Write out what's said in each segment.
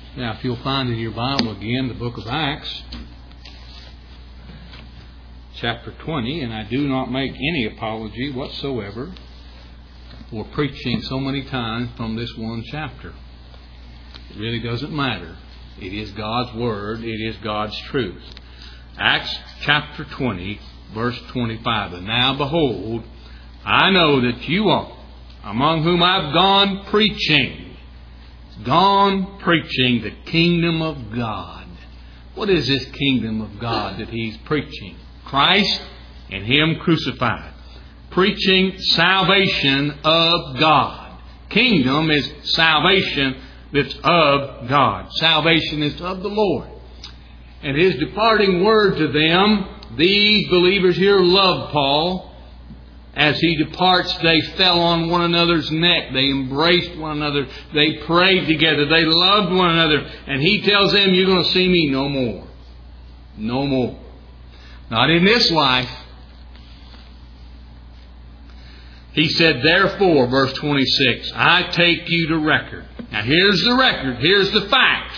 Now, if you'll find in your Bible again the book of Acts, chapter 20, and I do not make any apology whatsoever for preaching so many times from this one chapter. It really doesn't matter. It is God's Word. It is God's truth. Acts chapter 20, verse 25. And now behold, I know that you are, among whom I've gone preaching the kingdom of God. What is this kingdom of God that he's preaching? Christ and Him crucified. Preaching salvation of God. Kingdom is salvation that's of God. Salvation is of the Lord. And His departing word to them, these believers here loved Paul. As he departs, they fell on one another's neck. They embraced one another. They prayed together. They loved one another. And he tells them, you're going to see me no more. No more. Not in this life. He said, therefore, verse 26, I take you to record. Now here's the record. Here's the fact.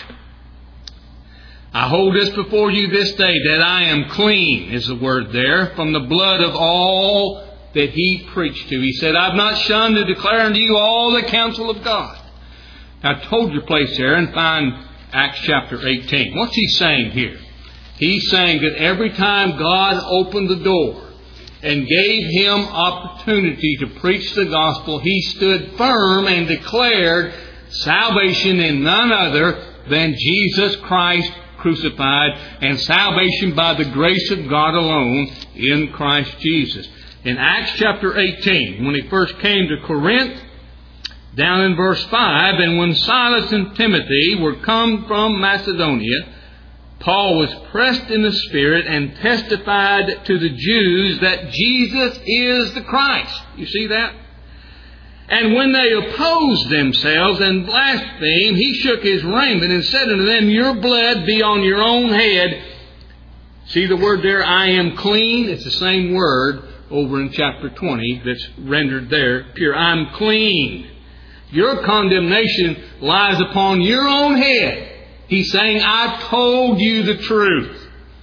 I hold this before you this day, that I am clean, is the word there, from the blood of all that he preached to. He said, I've not shunned to declare unto you all the counsel of God. Now hold your place there and find Acts chapter 18. What's he saying here? He's saying that every time God opened the door and gave him opportunity to preach the gospel, he stood firm and declared salvation in none other than Jesus Christ crucified, and salvation by the grace of God alone in Christ Jesus. In Acts chapter 18, when he first came to Corinth, down in verse 5, and when Silas and Timothy were come from Macedonia, Paul was pressed in the Spirit and testified to the Jews that Jesus is the Christ. You see that? And when they opposed themselves and blasphemed, he shook his raiment and said unto them, your blood be on your own head. See the word there, I am clean? It's the same word over in chapter 20 that's rendered there, pure. I'm clean. Your condemnation lies upon your own head. He's saying, I've told you the truth.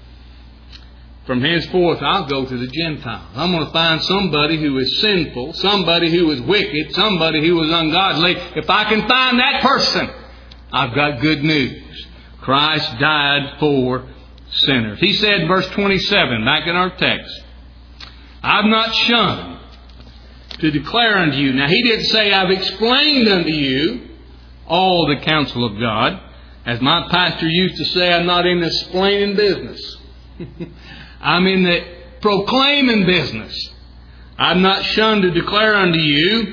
From henceforth, I'll go to the Gentiles. I'm going to find somebody who is sinful, somebody who is wicked, somebody who is ungodly. If I can find that person, I've got good news. Christ died for sinners. He said, verse 27, back in our text, I've not shunned to declare unto you. Now, he didn't say, I've explained unto you all the counsel of God. As my pastor used to say, I'm not in the explaining business. I'm in the proclaiming business. I've not shunned to declare unto you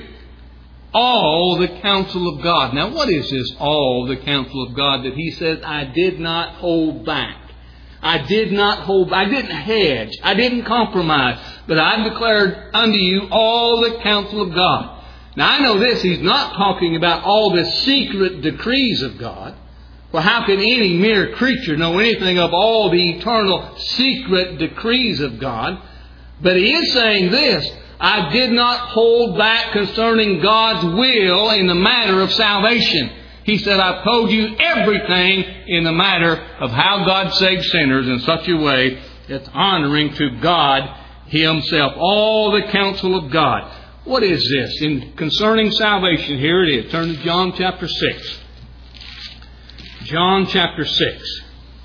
all the counsel of God. Now, what is this all the counsel of God that he says, I did not hold back? I didn't hedge. I didn't compromise. But I declared unto you all the counsel of God. Now I know this. He's not talking about all the secret decrees of God. Well, how can any mere creature know anything of all the eternal secret decrees of God? But he is saying this. I did not hold back concerning God's will in the matter of salvation. He said, I've told you everything in the matter of how God saves sinners in such a way that's honoring to God Himself. All the counsel of God. What is this? In concerning salvation, here it is. Turn to John chapter 6. John chapter 6.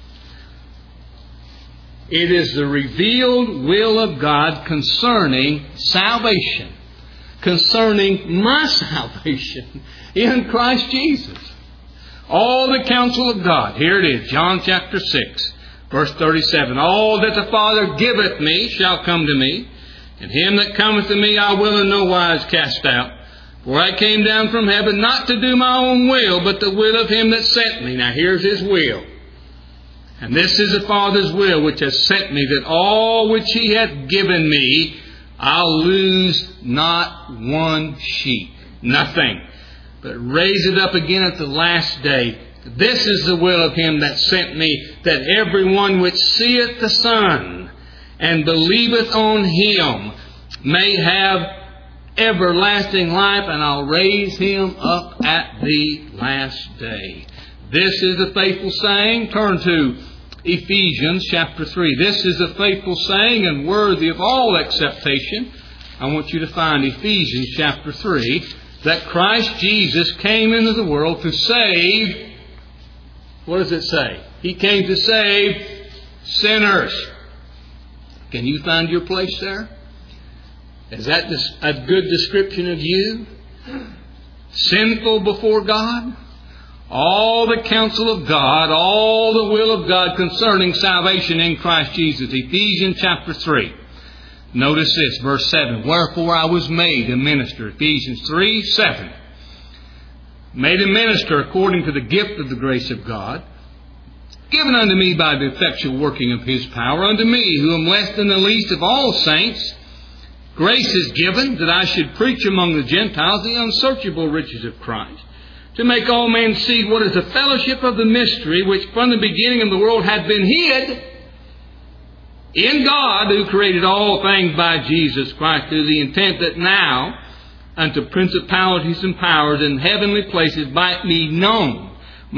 It is the revealed will of God concerning salvation. Concerning my salvation in Christ Jesus. All the counsel of God. Here it is. John chapter 6. Verse 37. All that the Father giveth me shall come to me. And him that cometh to me I will in no wise cast out. For I came down from heaven not to do my own will, but the will of him that sent me. Now here's his will. And this is the Father's will which has sent me, that all which he hath given me, I'll lose not one sheep. Nothing. But raise it up again at the last day. This is the will of him that sent me, that everyone which seeth the Son and believeth on him may have everlasting life, and I'll raise him up at the last day. This is a faithful saying. Turn to Ephesians chapter 3. This is a faithful saying and worthy of all acceptation. I want you to find Ephesians chapter 3, that Christ Jesus came into the world to save, what does it say? He came to save sinners. Can you find your place there? Is that a good description of you? Sinful before God? All the counsel of God, all the will of God concerning salvation in Christ Jesus. Ephesians chapter 3. Notice this, verse 7. Wherefore I was made a minister. Ephesians 3, 7. Made a minister according to the gift of the grace of God, given unto me by the effectual working of His power, unto me, who am less than the least of all saints, grace is given that I should preach among the Gentiles the unsearchable riches of Christ, to make all men see what is the fellowship of the mystery, which from the beginning of the world had been hid in God, who created all things by Jesus Christ, to the intent that now unto principalities and powers in heavenly places might be known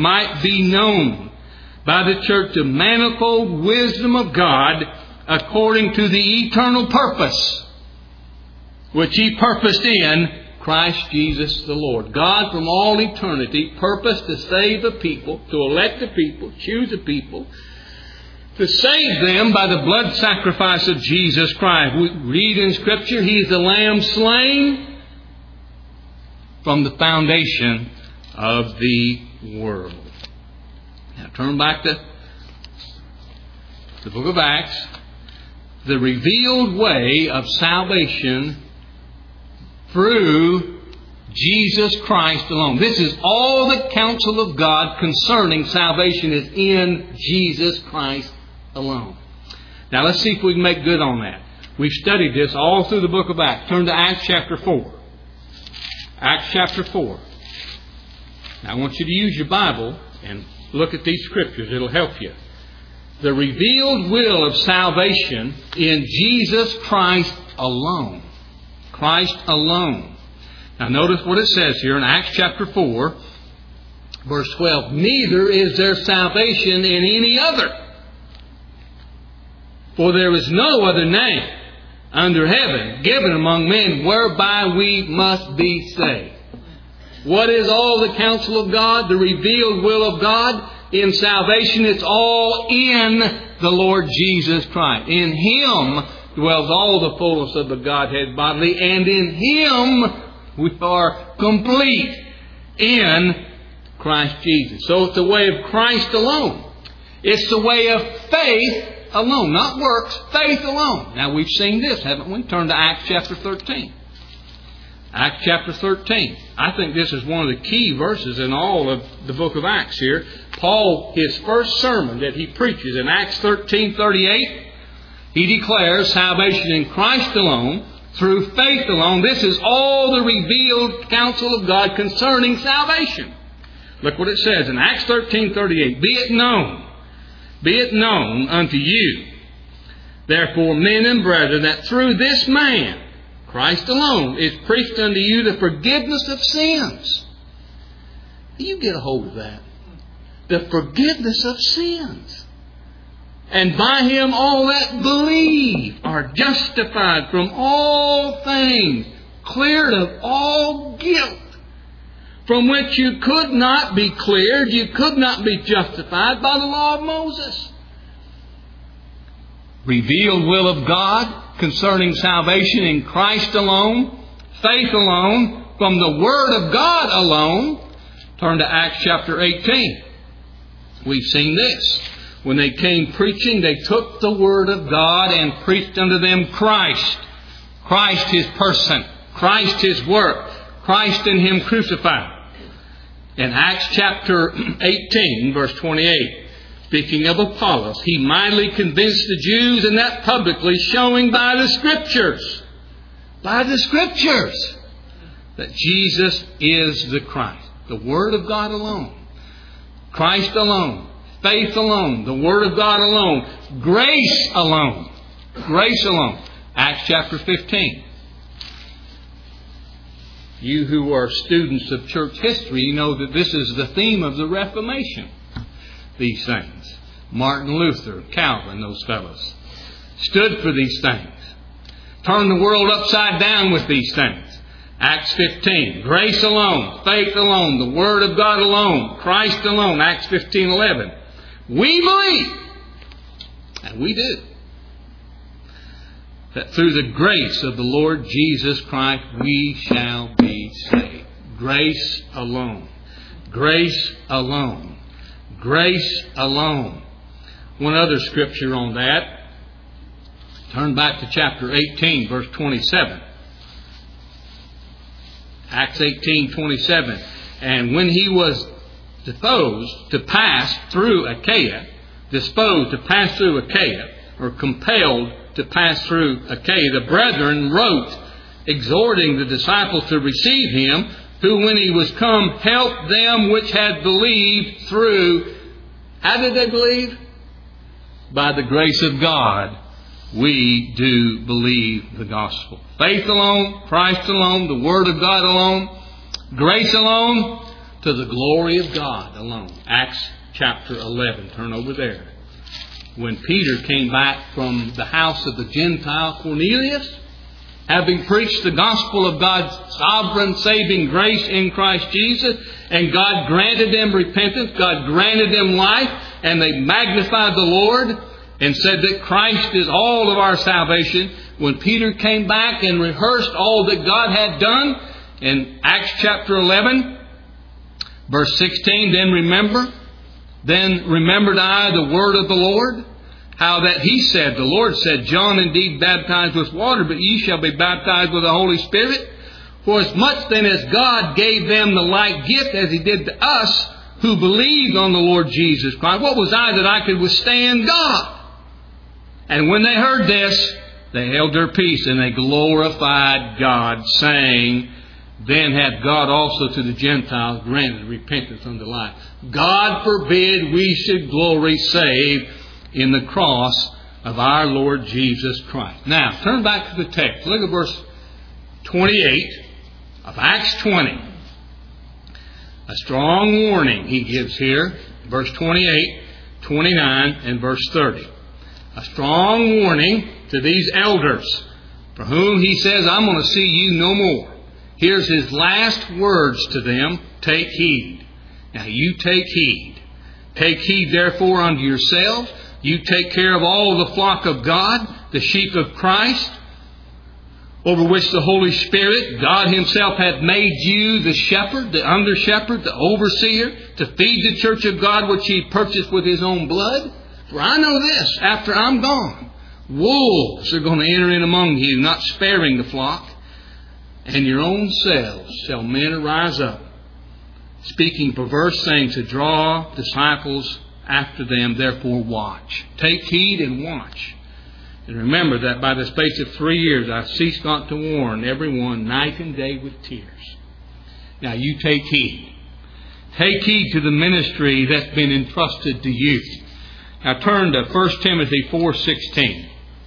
by the church the manifold wisdom of God, according to the eternal purpose which He purposed in Christ Jesus the Lord. God from all eternity purposed to save a people, to elect a people, choose a people, to save them by the blood sacrifice of Jesus Christ. We read in Scripture, He is the Lamb slain from the foundation of the world. Now turn back to the book of Acts. The revealed way of salvation through Jesus Christ alone. This is all the counsel of God concerning salvation is in Jesus Christ alone. Now let's see if we can make good on that. We've studied this all through the book of Acts. Turn to Acts chapter 4. Acts chapter 4. Now I want you to use your Bible and look at these scriptures. It'll help you. The revealed will of salvation in Jesus Christ alone. Christ alone. Now notice what it says here in Acts chapter 4, verse 12. Neither is there salvation in any other. For there is no other name under heaven given among men whereby we must be saved. What is all the counsel of God? The revealed will of God in salvation. It's all in the Lord Jesus Christ. In Him dwells all the fullness of the Godhead bodily, and in Him we are complete in Christ Jesus. So it's the way of Christ alone. It's the way of faith alone, not works, faith alone. Now we've seen this, haven't we? Turn to Acts chapter 13. Acts chapter 13. I think this is one of the key verses in all of the book of Acts here. Paul, his first sermon that he preaches in Acts 13:38, he declares salvation in Christ alone, through faith alone. This is all the revealed counsel of God concerning salvation. Look what it says in Acts 13:38. Be it known unto you, therefore, men and brethren, that through this man, Christ alone, is preached unto you the forgiveness of sins. You get a hold of that. The forgiveness of sins. And by Him all that believe are justified from all things, cleared of all guilt, from which you could not be cleared, you could not be justified by the law of Moses. Revealed will of God concerning salvation in Christ alone, faith alone, from the Word of God alone. Turn to Acts chapter 18. We've seen this. When they came preaching, they took the Word of God and preached unto them Christ. Christ His person. Christ His work. Christ in Him crucified. In Acts chapter 18, verse 28, speaking of Apollos, he mightily convinced the Jews, and that publicly, showing by the Scriptures, that Jesus is the Christ. The Word of God alone. Christ alone. Faith alone. The Word of God alone. Grace alone. Grace alone. Acts chapter 15. You who are students of church history, you know that this is the theme of the Reformation. These things. Martin Luther, Calvin, those fellows stood for these things. Turned the world upside down with these things. Acts 15. Grace alone, faith alone, the Word of God alone, Christ alone. Acts 15:11. We believe, and we do, that through the grace of the Lord Jesus Christ we shall be saved. Grace alone. Grace alone. Grace alone. One other scripture on that. Turn back to chapter 18, verse 27. Acts 18:27. And when he was disposed to pass through Achaia, or compelled to pass through Achaia, the brethren wrote, exhorting the disciples to receive him, who when he was come helped them which had believed through. How did they believe? By the grace of God, we do believe the gospel. Faith alone, Christ alone, the Word of God alone, grace alone, to the glory of God alone. Acts chapter 11. Turn over there. When Peter came back from the house of the Gentile Cornelius, having preached the gospel of God's sovereign saving grace in Christ Jesus, and God granted them repentance, God granted them life, and they magnified the Lord and said that Christ is all of our salvation. When Peter came back and rehearsed all that God had done in Acts chapter 11, verse 16, then remembered I the word of the Lord, how that he said, the Lord said, John indeed baptized with water, but ye shall be baptized with the Holy Spirit. For as much then as God gave them the like gift as he did to us who believed on the Lord Jesus Christ, what was I that I could withstand God? And when they heard this, they held their peace and they glorified God, saying, then hath God also to the Gentiles granted repentance unto life. God forbid we should glory save in the cross of our Lord Jesus Christ. Now, turn back to the text. Look at verse 28 of Acts 20. A strong warning he gives here. Verse 28, 29, and verse 30. A strong warning to these elders, for whom he says, I'm going to see you no more. Here's his last words to them. Take heed. Now you take heed. Take heed therefore unto yourselves. You take care of all the flock of God, the sheep of Christ, over which the Holy Spirit, God himself, hath made you the shepherd, the under shepherd, the overseer, to feed the church of God which he purchased with his own blood. For I know this, after I'm gone, wolves are going to enter in among you, not sparing the flock. And your own selves shall men arise up, speaking perverse things to draw disciples after them. Therefore watch. Take heed and watch. And remember that by the space of 3 years I ceased not to warn everyone night and day with tears. Now you take heed. Take heed to the ministry that's been entrusted to you. Now turn to 1 Timothy 4:16.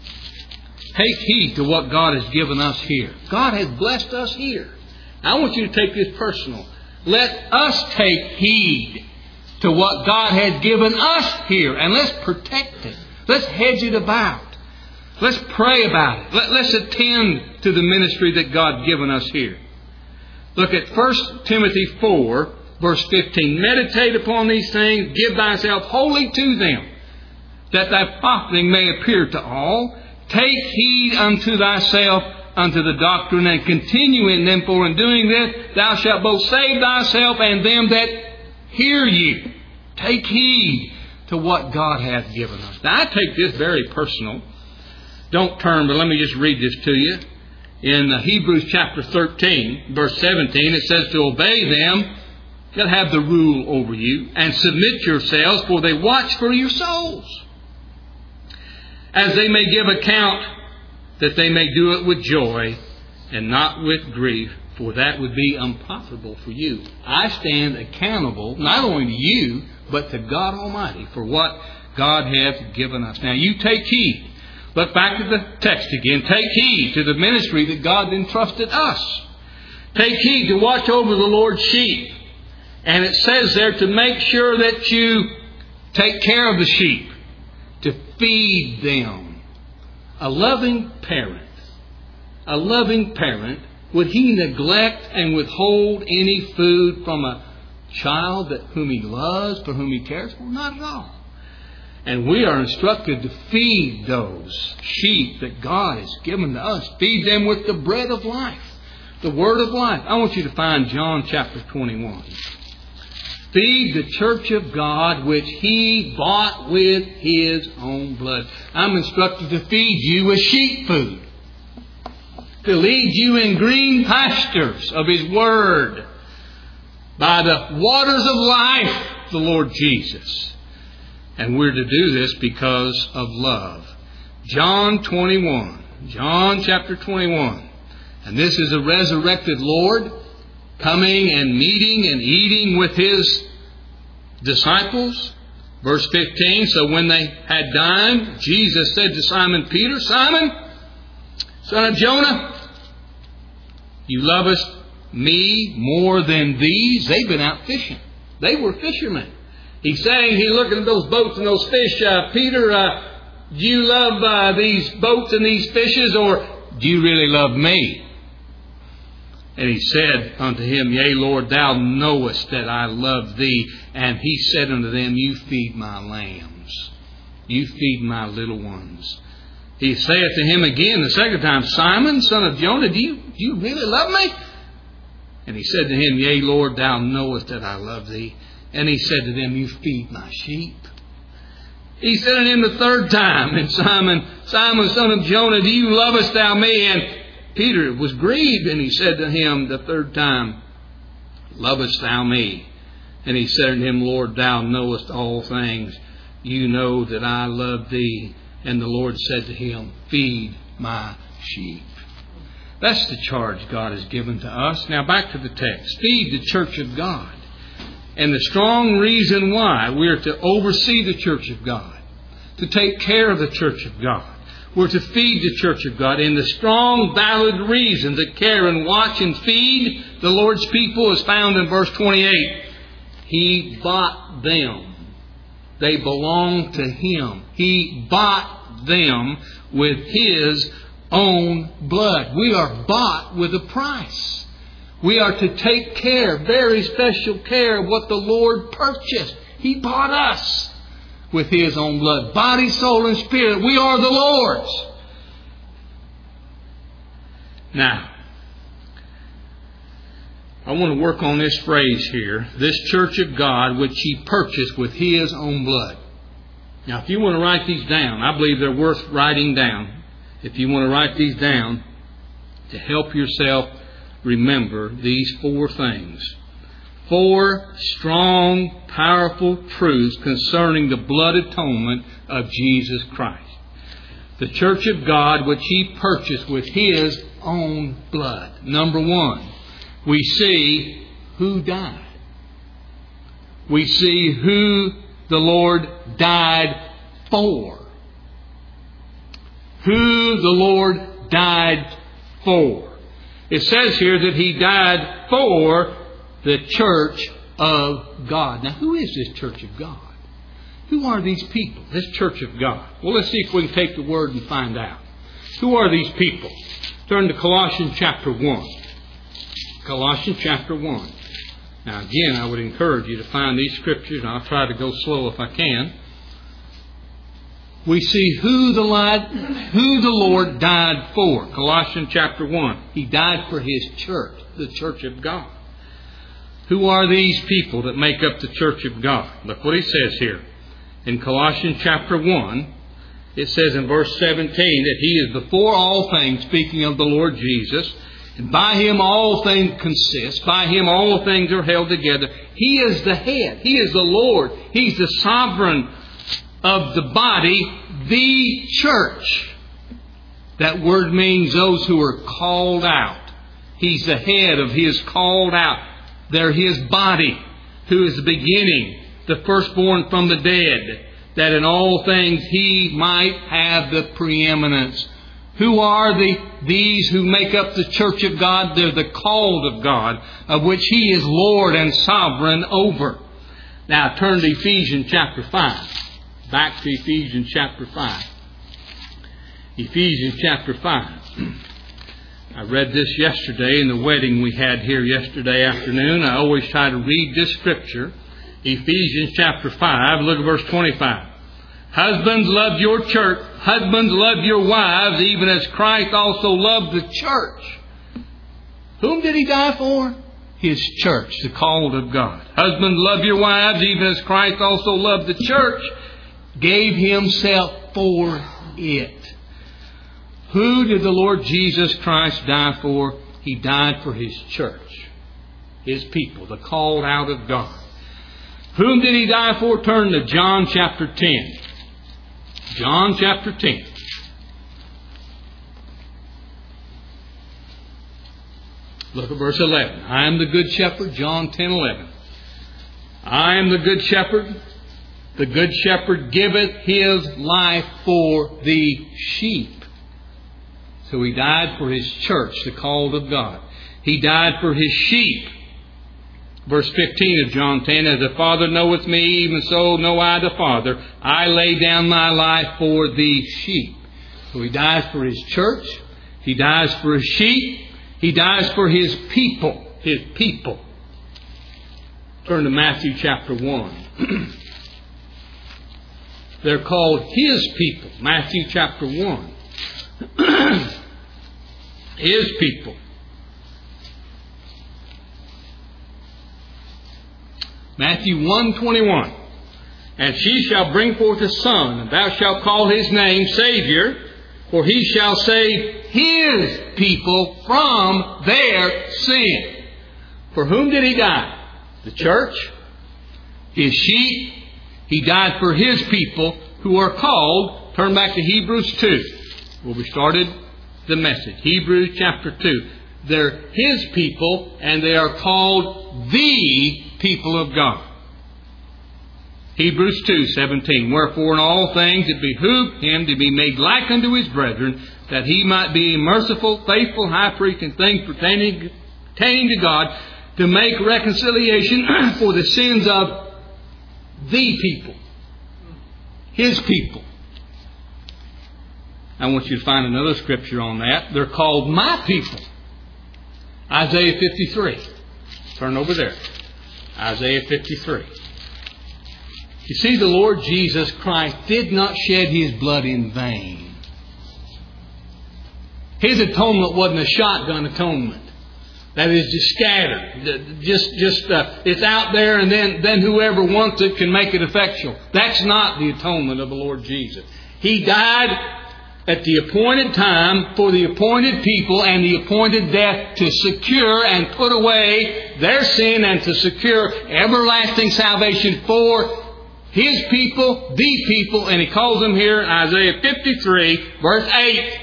Take heed to what God has given us here. God has blessed us here. I want you to take this personal. Let us take heed to what God has given us here. And let's protect it. Let's hedge it about. Let's pray about it. Let's attend to the ministry that God's given us here. Look at 1 Timothy 4, verse 15. Meditate upon these things. Give thyself wholly to them, that thy profiting may appear to all. Take heed unto thyself, unto the doctrine, and continue in them, for in doing this thou shalt both save thyself and them that hear you. Take heed to what God hath given us. Now I take this very personal. Don't turn, but let me just read this to you. In Hebrews chapter 13, verse 17, it says to obey them that have the rule over you, and submit yourselves, for they watch for your souls, as they may give account, that they may do it with joy and not with grief, for that would be unprofitable for you. I stand accountable not only to you, but to God Almighty for what God hath given us. Now you take heed. Look back to the text again. Take heed to the ministry that God entrusted us. Take heed to watch over the Lord's sheep. And it says there to make sure that you take care of the sheep, to feed them. A loving parent, would he neglect and withhold any food from a child whom he loves, for whom he cares for? Not at all. And we are instructed to feed those sheep that God has given to us. Feed them with the bread of life, the word of life. I want you to find John chapter 21. Feed the church of God, which He bought with His own blood. I'm instructed to feed you with sheep food, to lead you in green pastures of His Word, by the waters of life, the Lord Jesus. And we're to do this because of love. John 21. John chapter 21. And this is a resurrected Lord coming and meeting and eating with His disciples. Verse 15, so when they had dined, Jesus said to Simon Peter, Simon, son of Jonah, you lovest me more than these? They've been out fishing. They were fishermen. He's saying, he's looking at those boats and those fish. Peter, do you love these boats and these fishes, or do you really love me? And he said unto him, Yea, Lord, thou knowest that I love thee. And he said unto them, You feed my lambs. You feed my little ones. He saith to him again the second time, Simon, son of Jonah, do you really love me? And he said to him, Yea, Lord, thou knowest that I love thee. And he said to them, You feed my sheep. He said unto him the third time, and Simon, son of Jonah, do you lovest thou me? And Peter was grieved, and he said to him the third time, Lovest thou me? And he said unto him, Lord, thou knowest all things. You know that I love thee. And the Lord said to him, Feed my sheep. That's the charge God has given to us. Now back to the text. Feed the church of God. And the strong reason why we're to oversee the church of God, to take care of the church of God, we're to feed the church of God. And the strong, valid reason to care and watch and feed the Lord's people is found in verse 28. He bought them. They belong to Him. He bought them with His own blood. We are bought with a price. We are to take care, very special care, of what the Lord purchased. He bought us with His own blood. Body, soul, and spirit. We are the Lord's. Now, I want to work on this phrase here. This church of God, which He purchased with His own blood. Now, if you want to write these down, I believe they're worth writing down. If you want to write these down to help yourself remember these four things. 4 strong, powerful truths concerning the blood atonement of Jesus Christ. The church of God, which He purchased with His own blood. Number 1, we see who died. We see who the Lord died for. Who the Lord died for. It says here that He died for the church of God. Now, who is this church of God? Who are these people? This church of God. Well, let's see if we can take the Word and find out. Who are these people? Turn to Colossians chapter 1. Colossians chapter 1. Now, again, I would encourage you to find these scriptures, and I'll try to go slow if I can. We see who the Lord died for. Colossians chapter 1. He died for His church, the church of God. Who are these people that make up the church of God? Look what he says here. In Colossians chapter 1, it says in verse 17 that He is before all things, speaking of the Lord Jesus. And by Him all things consist. By Him all things are held together. He is the head. He is the Lord. He's the sovereign of the body, the church. That word means those who are called out. He's the head of His called out. They're His body, who is the beginning, the firstborn from the dead, that in all things He might have the preeminence. Who are these who make up the church of God? They're the called of God, of which He is Lord and sovereign over. Now turn to Ephesians chapter 5. Back to Ephesians chapter 5. Ephesians chapter 5. I read this yesterday in the wedding we had here yesterday afternoon. I always try to read this scripture. Ephesians chapter 5, look at verse 25. Husbands, love your church. Husbands, love your wives, even as Christ also loved the church. Whom did He die for? His church, the called of God. Husbands, love your wives, even as Christ also loved the church, gave Himself for it. Who did the Lord Jesus Christ die for? He died for His church, His people, the called out of God. Whom did He die for? Turn to John chapter 10. John chapter 10. Look at verse 11. I am the good shepherd. John 10:11. I am the good shepherd. The good shepherd giveth his life for the sheep. So He died for His church, the called of God. He died for His sheep. Verse 15 of John 10, as the Father knoweth me, even so know I the Father. I lay down my life for the sheep. So He dies for His church. He dies for His sheep. He dies for His people. His people. Turn to Matthew chapter 1. They're called His people. Matthew chapter 1. His people. Matthew 1:21. And she shall bring forth a son, and thou shalt call his name Savior, for he shall save his people from their sin. For whom did He die? The church, His sheep. He died for His people who are called. Turn back to Hebrews 2, where we started the message. Hebrews chapter 2. They're His people, and they are called the people of God. Hebrews 2:17. Wherefore in all things it behooved Him to be made like unto His brethren, that He might be a merciful, faithful high priest in things pertaining to God, to make reconciliation for the sins of the people. His people. I want you to find another scripture on that. They're called my people. Isaiah 53. Turn over there. Isaiah 53. You see, the Lord Jesus Christ did not shed His blood in vain. His atonement wasn't a shotgun atonement. That is just scattered. It's out there, and then whoever wants it can make it effectual. That's not the atonement of the Lord Jesus. He died at the appointed time for the appointed people and the appointed death to secure and put away their sin and to secure everlasting salvation for His people, the people. And He calls them here in Isaiah 53, verse 8.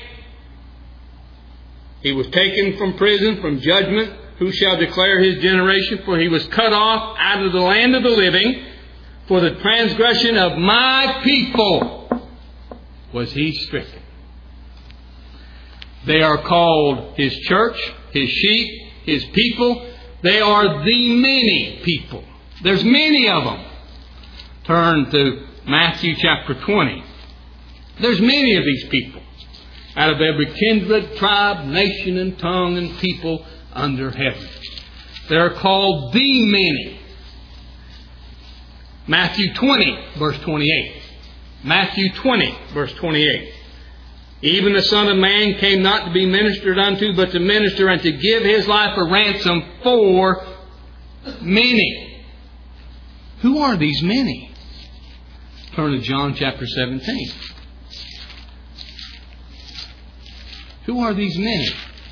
He was taken from prison, from judgment. Who shall declare His generation? For He was cut off out of the land of the living. For the transgression of my people was He stricken. They are called His church, His sheep, His people. They are the many people. There's many of them. Turn to Matthew chapter 20. There's many of these people. Out of every kindred, tribe, nation, and tongue, and people under heaven. They're called the many. Matthew 20, verse 28. Matthew 20, verse 28. Even the Son of Man came not to be ministered unto, but to minister and to give His life a ransom for many. Who are these many? Turn to John chapter 17. Who are these many?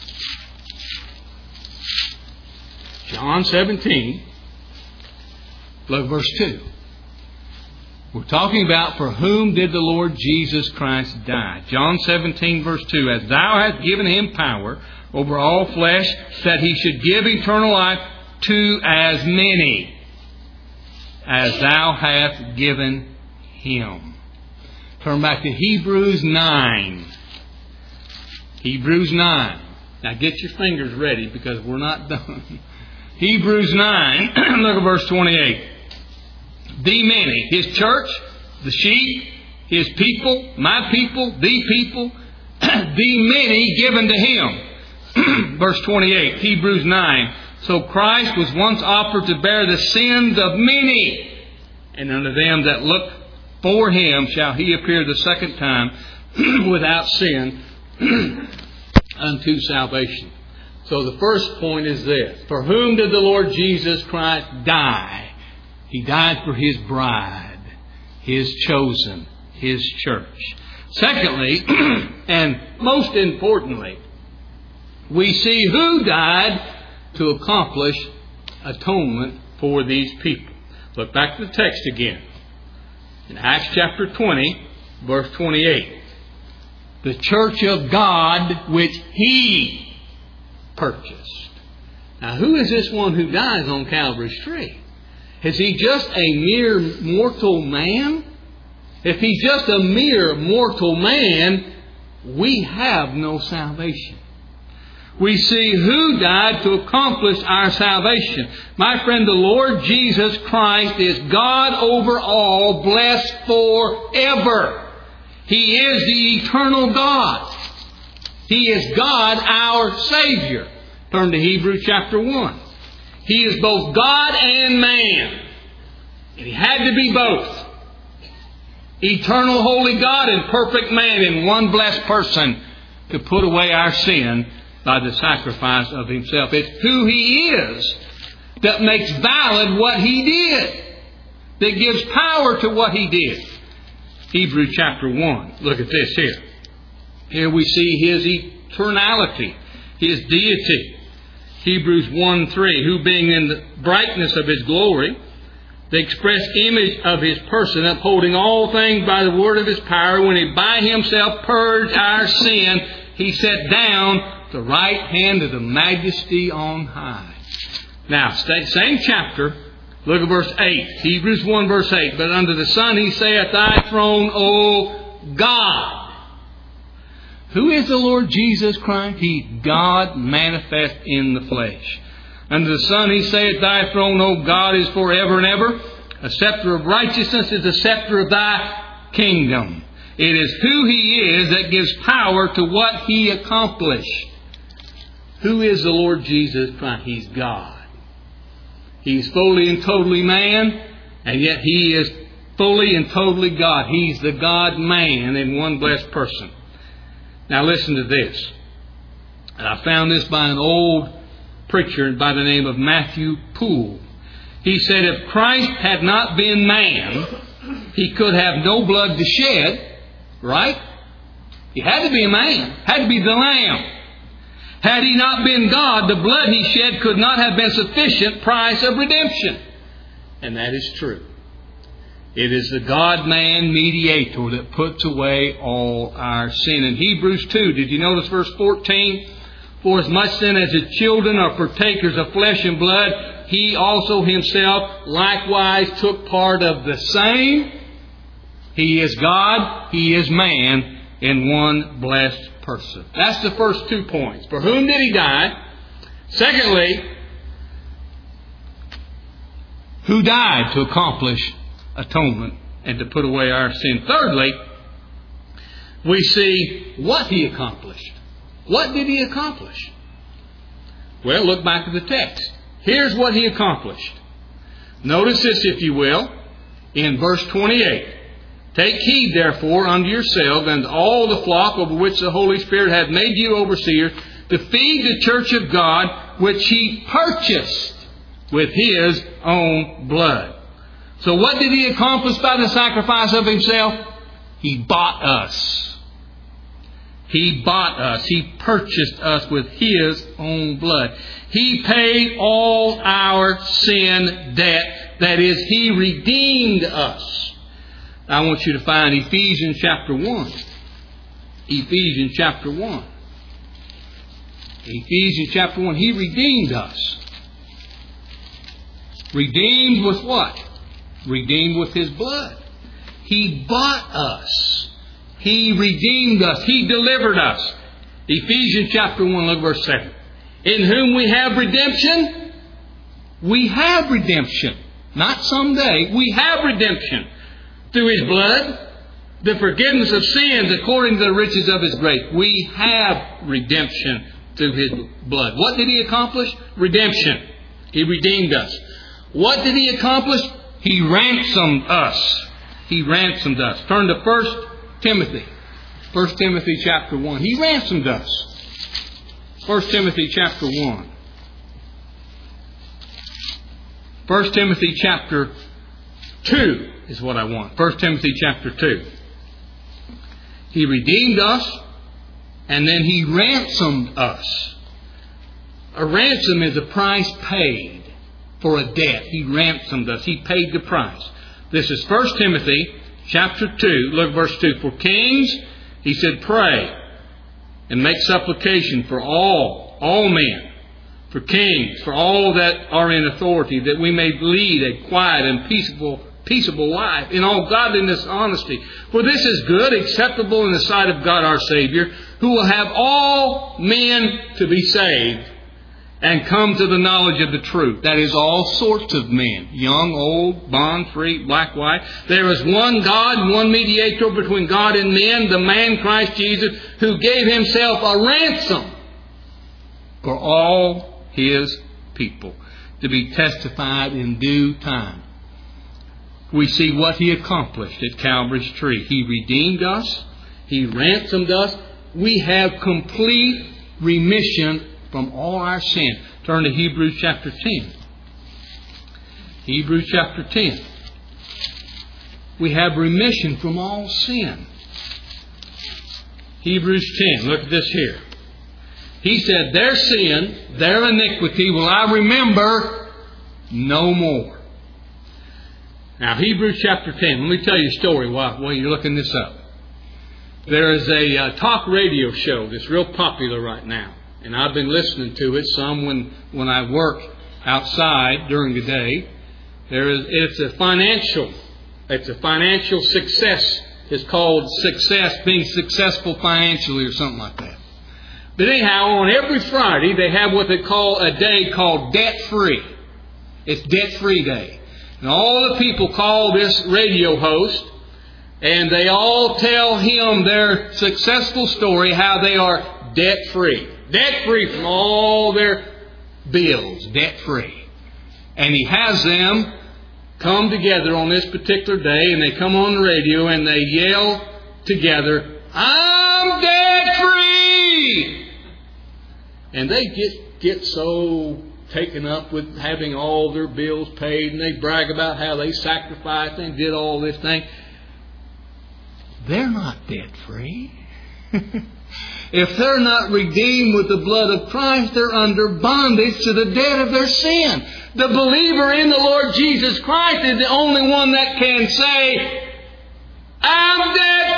John 17, look verse 2. We're talking about for whom did the Lord Jesus Christ die. John 17 verse 2. As thou hast given Him power over all flesh, that He should give eternal life to as many as thou hast given Him. Turn back to Hebrews 9. Hebrews 9. Now get your fingers ready because we're not done. Hebrews 9, look at verse 28. The many, His church, the sheep, His people, my people, the people, the many given to Him. Verse 28, Hebrews 9. So Christ was once offered to bear the sins of many, and unto them that look for Him shall He appear the second time without sin unto salvation. So the first point is this. For whom did the Lord Jesus Christ die? He died for His bride, His chosen, His church. Secondly, and most importantly, we see who died to accomplish atonement for these people. Look back to the text again. In Acts chapter 20, verse 28. The church of God which He purchased. Now who is this one who dies on Calvary's tree? Is He just a mere mortal man? If He's just a mere mortal man, we have no salvation. We see who died to accomplish our salvation. My friend, the Lord Jesus Christ is God over all, blessed forever. He is the eternal God. He is God, our Savior. Turn to Hebrews chapter 1. He is both God and man. And He had to be both. Eternal holy God and perfect man in one blessed person to put away our sin by the sacrifice of Himself. It's who He is that makes valid what He did. That gives power to what He did. Hebrews chapter 1. Look at this here. Here we see His eternality, His deity. Hebrews 1:3. Who being in the brightness of His glory, the express image of His person, upholding all things by the word of His power, when He by Himself purged our sin, He sat down the right hand of the Majesty on high. Now, same chapter, look at verse 8. Hebrews 1 verse 8. But unto the Son He saith, Thy throne, O God. Who is the Lord Jesus Christ? He's God manifest in the flesh. Unto the Son He saith, Thy throne, O God, is forever and ever. A scepter of righteousness is the scepter of Thy kingdom. It is who He is that gives power to what He accomplished. Who is the Lord Jesus Christ? He's God. He's fully and totally man, and yet He is fully and totally God. He's the God-man in one blessed person. Now listen to this. And I found this by an old preacher by the name of Matthew Poole. He said, if Christ had not been man, He could have no blood to shed, right? He had to be a man. Had to be the Lamb. Had He not been God, the blood He shed could not have been sufficient price of redemption. And that is true. It is the God-man mediator that puts away all our sin. In Hebrews 2, did you notice verse 14? For as much then as the children are partakers of flesh and blood, He also Himself likewise took part of the same. He is God, He is man in one blessed person. That's the first 2 points. For whom did He die? Secondly, who died to accomplish atonement and to put away our sin? Thirdly, we see what He accomplished. What did He accomplish? Well, look back at the text. Here's what He accomplished. Notice this, if you will, in verse 28. Take heed, therefore, unto yourselves and all the flock over which the Holy Spirit hath made you overseers, to feed the church of God, which He purchased with His own blood. So what did He accomplish by the sacrifice of Himself? He bought us. He bought us. He purchased us with His own blood. He paid all our sin debt. That is, He redeemed us. I want you to find Ephesians chapter 1. Ephesians chapter 1. Ephesians chapter 1. He redeemed us. Redeemed with what? Redeemed with His blood. He bought us. He redeemed us. He delivered us. Ephesians chapter 1, look at verse 7. In whom we have redemption. We have redemption. Not someday. We have redemption. Through His blood. The forgiveness of sins according to the riches of His grace. We have redemption through His blood. What did He accomplish? Redemption. He redeemed us. What did He accomplish? He ransomed us. He ransomed us. Turn to 1 Timothy. 1 Timothy chapter 1. He ransomed us. 1 Timothy chapter 1. 1 Timothy chapter 2 is what I want. 1 Timothy chapter 2. He redeemed us, and then He ransomed us. A ransom is a price paid for a debt. He ransomed us. He paid the price. This is 1 Timothy chapter 2. Look at verse 2. For kings, He said, pray and make supplication for all men, for kings, for all that are in authority, that we may lead a quiet and peaceable life in all godliness and honesty. For this is good, acceptable in the sight of God our Savior, who will have all men to be saved and come to the knowledge of the truth. That is, all sorts of men, young, old, bond, free, black, white. There is one God, one mediator between God and men, the man Christ Jesus, who gave Himself a ransom for all His people, to be testified in due time. We see what He accomplished at Calvary's tree. He redeemed us. He ransomed us. We have complete remission from all our sin. Turn to Hebrews chapter 10. Hebrews chapter 10. We have remission from all sin. Hebrews 10. Look at this here. He said, their sin, their iniquity will I remember no more. Now, Hebrews chapter 10. Let me tell you a story while you're looking this up. There is a talk radio show that's real popular right now. And I've been listening to it some when I work outside during the day. It's a financial success. It's called success, being successful financially or something like that. But anyhow, on every Friday they have what they call a day called Debt Free. It's Debt Free Day. And all the people call this radio host, and they all tell him their successful story, how they are debt free. Debt free from all their bills. Debt free. And he has them come together on this particular day, and they come on the radio and they yell together, I'm debt free! And they get so taken up with having all their bills paid, and they brag about how they sacrificed and did all this thing. They're not debt free. If they're not redeemed with the blood of Christ, they're under bondage to the debt of their sin. The believer in the Lord Jesus Christ is the only one that can say, I'm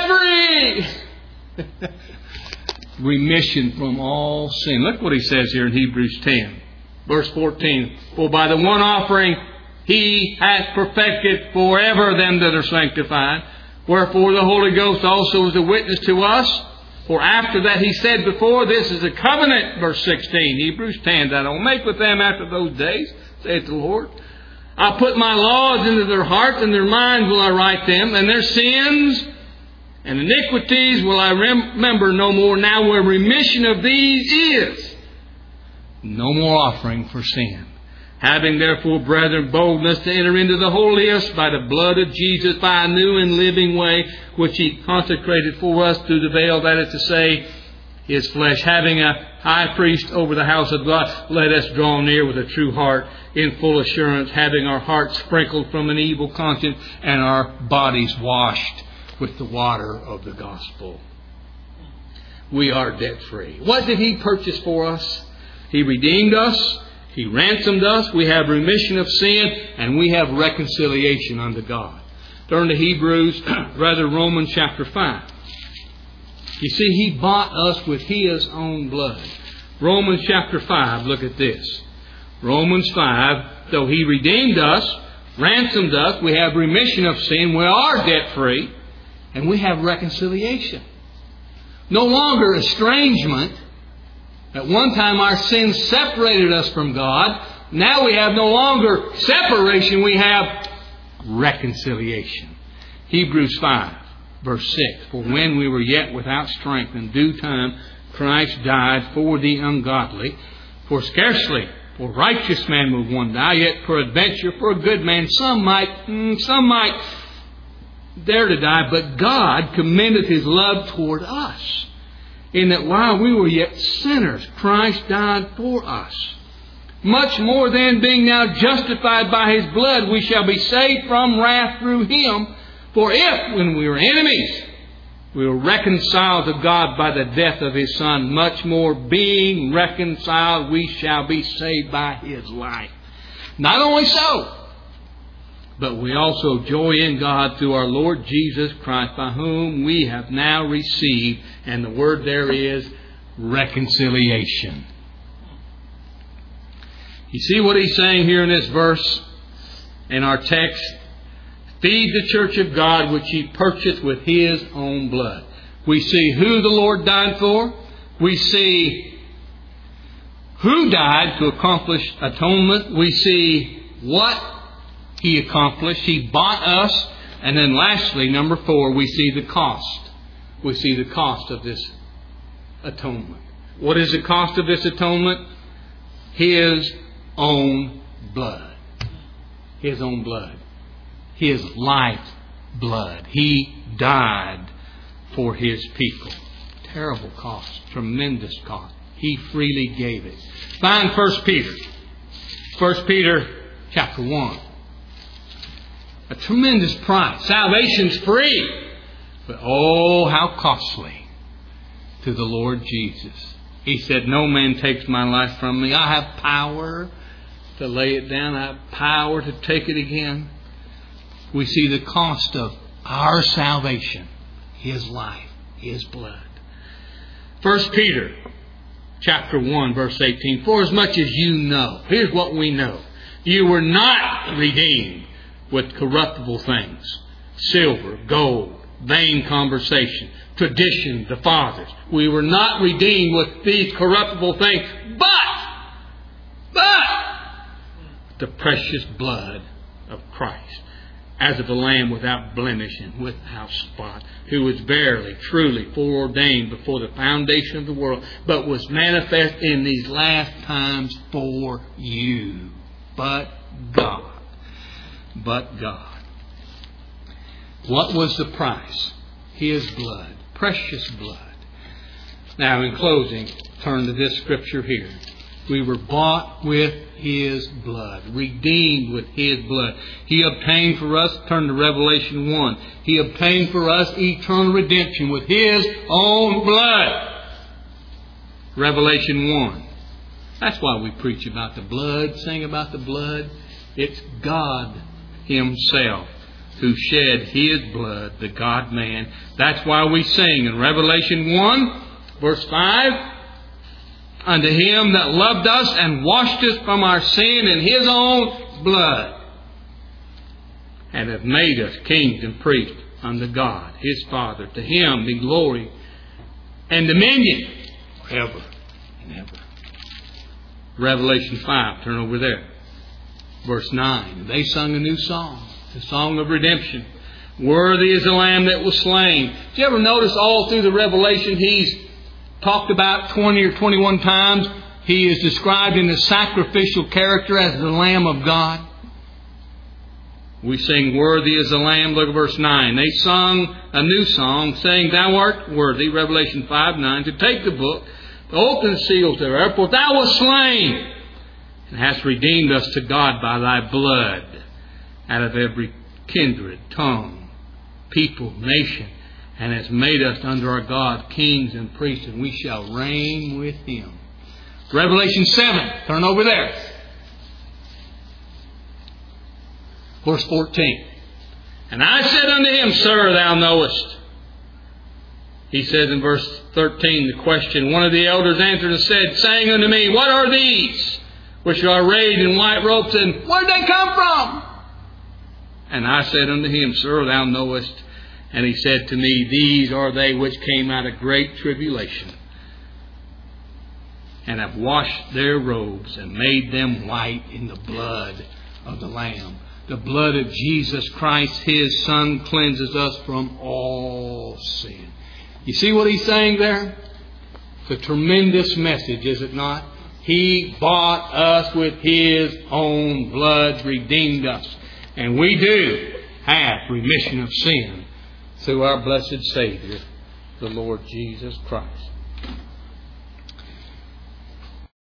debt free. Remission from all sin. Look what he says here in Hebrews 10, verse 14. For by the one offering He hath perfected forever them that are sanctified. Wherefore the Holy Ghost also is a witness to us. For after that He said before, this is a covenant, verse 16, Hebrews 10, that I will make with them after those days, saith the Lord. I'll put my laws into their hearts, and their minds will I write them, and their sins and iniquities will I remember no more. Now where remission of these is, no more offering for sin. Having therefore, brethren, boldness to enter into the holiest by the blood of Jesus, by a new and living way, which He consecrated for us through the veil, that is to say, His flesh. Having a high priest over the house of God, let us draw near with a true heart, in full assurance, having our hearts sprinkled from an evil conscience, and our bodies washed with the water of the gospel. We are debt free. What did He purchase for us? He redeemed us. He ransomed us. We have remission of sin, and we have reconciliation unto God. Turn to Romans chapter 5. You see, He bought us with His own blood. Romans chapter 5, look at this. Romans 5, though He redeemed us, ransomed us, we have remission of sin, we are debt free, and we have reconciliation. No longer estrangement At one time our sins separated us from God. Now we have no longer separation. We have reconciliation. Hebrews 5, verse 6. For when we were yet without strength, in due time Christ died for the ungodly. For scarcely for a righteous man will one die, yet peradventure for a good man some might dare to die. But God commendeth His love toward us, in that while we were yet sinners, Christ died for us. Much more then, being now justified by His blood, we shall be saved from wrath through Him. For if, when we were enemies, we were reconciled to God by the death of His Son, much more being reconciled, we shall be saved by His life. Not only so, but we also joy in God through our Lord Jesus Christ, by whom we have now received, and the word there is reconciliation. You see what he's saying here in this verse, in our text? Feed the church of God which He purchased with His own blood. We see who the Lord died for. We see who died to accomplish atonement. We see what He accomplished. He bought us. And then lastly, number 4, we see the cost. We see the cost of this atonement. What is the cost of this atonement? His own blood. His own blood. His life blood. He died for His people. Terrible cost. Tremendous cost. He freely gave it. Find 1 Peter. 1 Peter chapter 1. A tremendous price. Salvation's free. But oh, how costly to the Lord Jesus. He said, no man takes my life from me. I have power to lay it down. I have power to take it again. We see the cost of our salvation. His life. His blood. 1 Peter chapter 1 verse 18. For as much as you know. Here's what we know. You were not redeemed with corruptible things. Silver, gold, vain conversation, tradition, the fathers. We were not redeemed with these corruptible things. But the precious blood of Christ, as of a lamb without blemish and without spot, who was verily, truly foreordained before the foundation of the world, but was manifest in these last times for you. But God. What was the price? His blood. Precious blood. Now, in closing, turn to this scripture here. We were bought with His blood, redeemed with His blood. He obtained for us, turn to Revelation 1, He obtained for us eternal redemption with His own blood. Revelation 1. That's why we preach about the blood, sing about the blood. It's God Himself who shed His blood, the God-man. That's why we sing in Revelation 1, verse 5, unto Him that loved us and washed us from our sin in His own blood, and hath made us kings and priests unto God, His Father. To Him be glory and dominion forever and ever. Revelation 5, turn over there. Verse 9, they sung a new song, the song of redemption. Worthy is the Lamb that was slain. Did you ever notice all through the Revelation He's talked about 20 or 21 times? He is described in the sacrificial character as the Lamb of God. We sing, worthy is the Lamb. Look at verse 9. They sung a new song, saying, Thou art worthy, Revelation 5:9, to take the book, to open the seals thereof, for Thou wast slain, and hast redeemed us to God by Thy blood, out of every kindred, tongue, people, nation, and has made us unto our God kings and priests, and we shall reign with Him. Revelation 7, turn over there. Verse 14. And I said unto him, Sir, Thou knowest. He says in verse 13, the question, one of the elders answered and said, saying unto me, What are these which are arrayed in white robes, and where did they come from? And I said unto him, Sir, Thou knowest. And he said to me, These are they which came out of great tribulation, and have washed their robes and made them white in the blood of the Lamb. The blood of Jesus Christ, His Son, cleanses us from all sin. You see what He's saying there? It's a tremendous message, is it not? He bought us with His own blood, redeemed us. And we do have remission of sin through our blessed Savior, the Lord Jesus Christ.